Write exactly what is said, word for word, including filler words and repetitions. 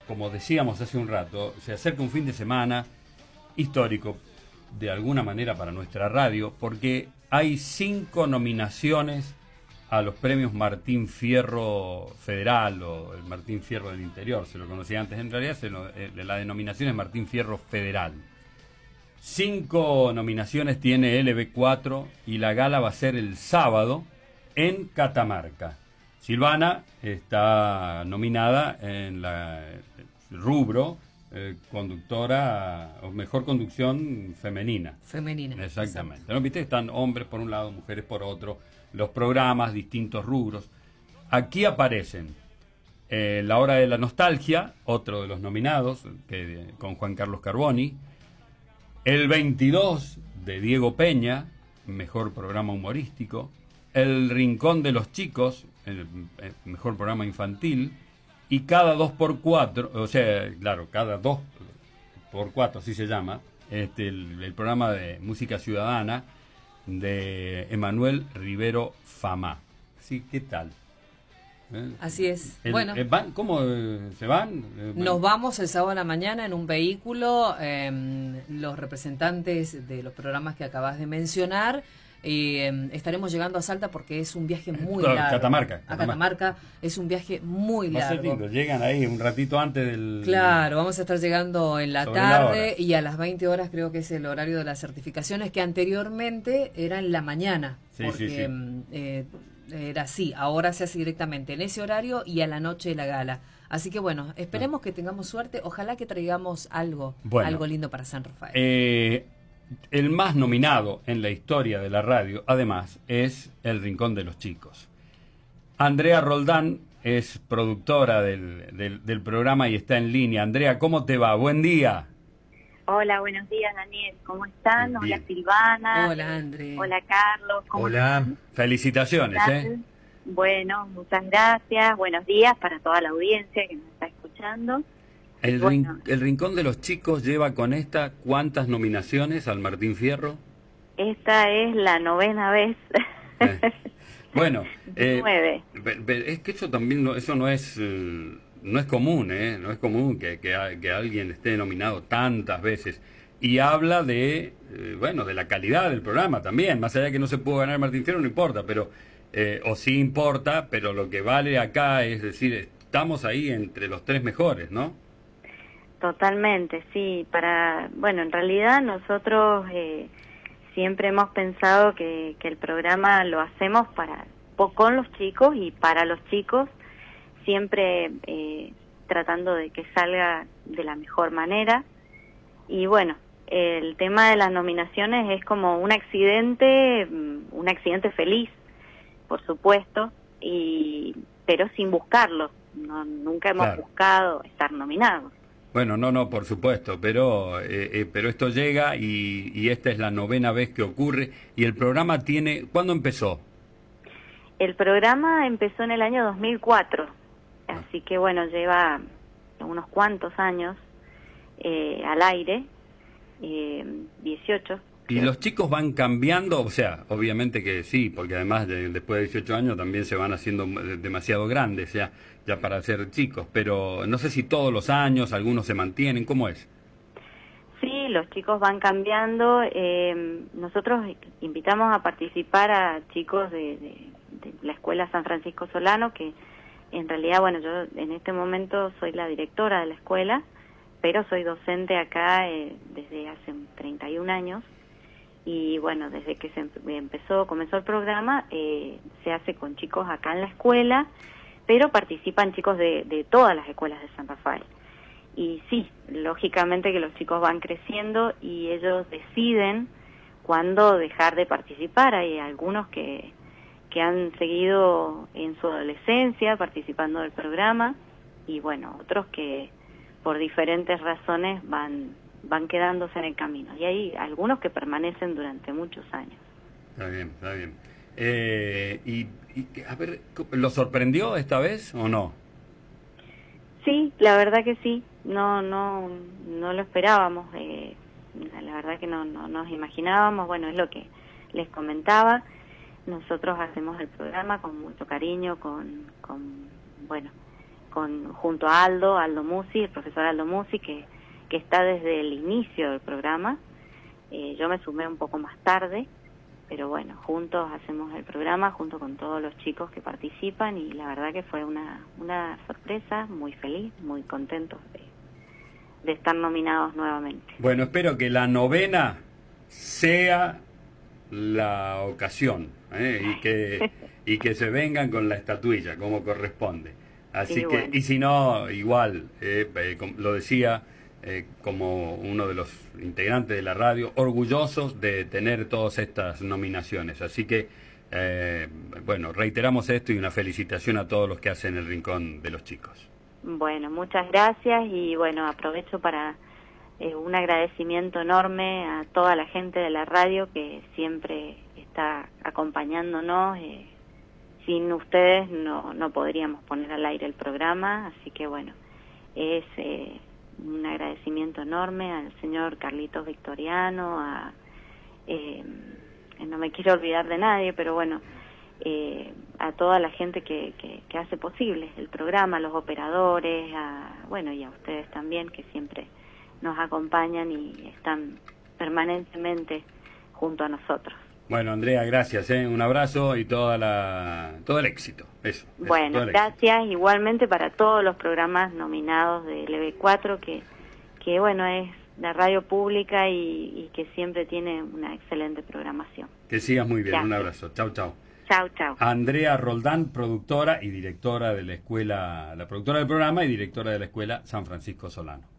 como decíamos hace un rato, se acerca un fin de semana histórico, de alguna manera, para nuestra radio, porque hay cinco nominaciones a los premios Martín Fierro Federal, o el Martín Fierro del Interior, se lo conocía antes. En realidad se lo, eh, la denominación es Martín Fierro Federal. Cinco nominaciones tiene L B cuatro y la gala va a ser el sábado en Catamarca. Silvana está nominada en la rubro eh, conductora o mejor conducción femenina. Femenina. Exactamente. ¿No viste? Están hombres por un lado, mujeres por otro, los programas, distintos rubros. Aquí aparecen eh, La Hora de la Nostalgia, otro de los nominados, que, con Juan Carlos Carboni. El veintidós de Diego Peña, mejor programa humorístico. El Rincón de los Chicos, el, el mejor programa infantil. Y cada dos por cuatro, o sea, claro, cada dos por cuatro, así se llama, este, el, el programa de música ciudadana de Emanuel Rivero Famá. Sí, ¿qué tal? ¿Eh? Así es. El, bueno, eh, van, ¿cómo eh, se van? Eh, nos vamos el sábado a la mañana en un vehículo, eh, los representantes de los programas que acabas de mencionar. Y eh, estaremos llegando a Salta porque es un viaje muy Claro, largo. Catamarca, A Catamarca. Catamarca es un viaje muy Va a ser largo. lindo, llegan ahí un ratito antes del... Claro, vamos a estar llegando en la Sobre la tarde hora. y a las veinte horas creo que es el horario de las certificaciones, que anteriormente era en la mañana. Sí, porque sí, sí. mm, eh, era así, ahora se hace directamente en ese horario y a la noche de la gala. Así que bueno, esperemos que tengamos suerte, ojalá que traigamos algo, Bueno. algo lindo para San Rafael. Eh, el más nominado en la historia de la radio, además, es El Rincón de los Chicos. Andrea Roldán es productora del, del, del programa y está en línea. Andrea, ¿cómo te va? Buen día. Hola, buenos días, Daniel. ¿Cómo están? Bien. Hola, Silvana. Hola, André. Hola, Carlos. ¿Cómo Hola. están? Felicitaciones, ¿Qué ¿eh? tal? Bueno, muchas gracias. Buenos días para toda la audiencia que nos está escuchando. El, Bueno. rin- el Rincón de los Chicos lleva con esta ¿cuántas nominaciones al Martín Fierro? Esta es la novena vez. Eh. Bueno, eh, Nueve. pe- pe- es que eso también no, eso no es eh, no es común, ¿eh? No es común que, que, a- que alguien esté nominado tantas veces. Y habla de, eh, bueno, de la calidad del programa también. Más allá de que no se pudo ganar Martín Fierro, no importa, pero eh, o sí importa, pero lo que vale acá es decir, estamos ahí entre los tres mejores, ¿no? Totalmente, sí. Para, bueno, en realidad nosotros eh, siempre hemos pensado que, que el programa lo hacemos para po- con los chicos y para los chicos, siempre eh, tratando de que salga de la mejor manera. Y bueno, el tema de las nominaciones es como un accidente, mm, un accidente feliz, por supuesto, y pero sin buscarlo. No, nunca hemos Claro. buscado estar nominados. Bueno, no, no, por supuesto, pero eh, eh, pero esto llega y, y esta es la novena vez que ocurre. Y el programa tiene... ¿Cuándo empezó? El programa empezó en el año dos mil cuatro, así que bueno, lleva unos cuantos años eh, al aire, eh, dieciocho. ¿Y los chicos van cambiando? O sea, obviamente que sí, porque además de, después de dieciocho años también se van haciendo demasiado grandes ya, ya para ser chicos, pero no sé si todos los años, algunos se mantienen, ¿cómo es? Sí, los chicos van cambiando. Eh, nosotros invitamos a participar a chicos de, de, de la Escuela San Francisco Solano, que en realidad, bueno, yo en este momento soy la directora de la escuela, pero soy docente acá eh, desde hace treinta y un años. Y bueno, desde que se empezó, comenzó el programa, eh, se hace con chicos acá en la escuela, pero participan chicos de, de todas las escuelas de San Rafael. Y sí, lógicamente que los chicos van creciendo y ellos deciden cuándo dejar de participar. Hay algunos que, que han seguido en su adolescencia participando del programa y bueno, otros que por diferentes razones van... van quedándose en el camino. Y hay algunos que permanecen durante muchos años. Está bien, está bien. Eh, y, y, a ver, ¿lo sorprendió esta vez o no? Sí, la verdad que sí. No, no, no lo esperábamos. Eh, la verdad que no, no nos imaginábamos. Bueno, es lo que les comentaba. Nosotros hacemos el programa con mucho cariño, con, con bueno, con junto a Aldo, Aldo Musi, el profesor Aldo Musi, que, que está desde el inicio del programa. Eh, yo me sumé un poco más tarde, pero bueno, juntos hacemos el programa, junto con todos los chicos que participan, y la verdad que fue una, una sorpresa, muy feliz, muy contentos de, de estar nominados nuevamente. Bueno, espero que la novena sea la ocasión, ¿eh? y que y que se vengan con la estatuilla como corresponde. Así y que, bueno. y si no, igual, eh, eh, lo decía eh, como uno de los integrantes de la radio, orgullosos de tener todas estas nominaciones. Así que, eh, bueno, reiteramos esto y una felicitación a todos los que hacen el Rincón de los Chicos. Bueno, muchas gracias, y bueno, aprovecho para eh, un agradecimiento enorme a toda la gente de la radio que siempre está acompañándonos. Eh, sin ustedes no, no podríamos poner al aire el programa, así que bueno, es eh, un agradecimiento enorme al señor Carlitos Victoriano, a eh, no me quiero olvidar de nadie, pero bueno, eh, a toda la gente que, que, que hace posible el programa, a los operadores, a, bueno, y a ustedes también, que siempre nos acompañan y están permanentemente junto a nosotros. Bueno, Andrea, gracias, ¿eh? Un abrazo y toda la, todo el éxito. Eso, eso, bueno, gracias éxito. Igualmente para todos los programas nominados de L B cuatro, que, que bueno, es la radio pública y, y que siempre tiene una excelente programación. Que sigas muy bien, gracias. Un abrazo. Chau, chau. Chau, chau. Andrea Roldán, productora y directora de la escuela, la productora del programa y directora de la escuela San Francisco Solano.